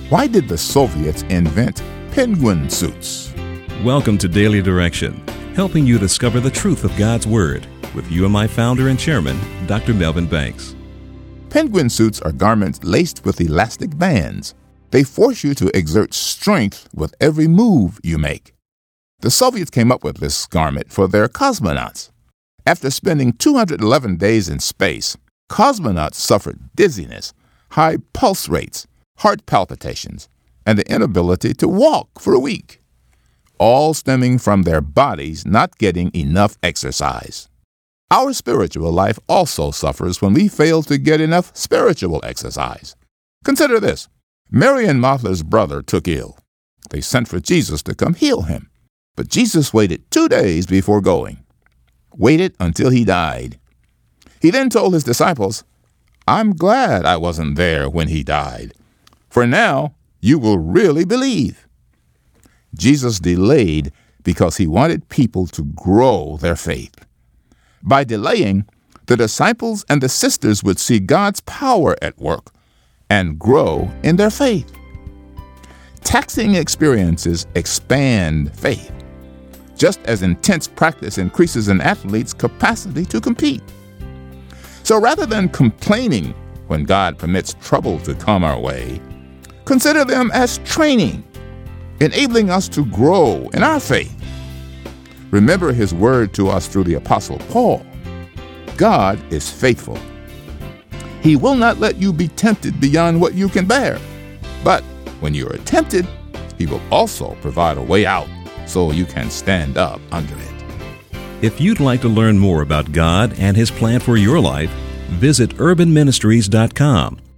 Why did the Soviets invent penguin suits? Welcome to Daily Direction, helping you discover the truth of God's Word with UMI founder and chairman, Dr. Melvin Banks. Penguin suits are garments laced with elastic bands. They force you to exert strength with every move you make. The Soviets came up with this garment for their cosmonauts. After spending 211 days in space, cosmonauts suffered dizziness, high pulse rates, heart palpitations, and the inability to walk for a week, all stemming from their bodies not getting enough exercise. Our spiritual life also suffers when we fail to get enough spiritual exercise. Consider this. Mary and Martha's brother took ill. They sent for Jesus to come heal him, but Jesus waited 2 days before going. Waited until he died. He then told his disciples, "I'm glad I wasn't there when he died, for now you will really believe." Jesus delayed because he wanted people to grow their faith. By delaying, the disciples and the sisters would see God's power at work and grow in their faith. Taxing experiences expand faith, just as intense practice increases an athlete's capacity to compete. So rather than complaining when God permits trouble to come our way, consider them as training, enabling us to grow in our faith. Remember his word to us through the Apostle Paul. God is faithful. He will not let you be tempted beyond what you can bear. But when you are tempted, he will also provide a way out so you can stand up under it. If you'd like to learn more about God and His plan for your life, visit urbanministries.com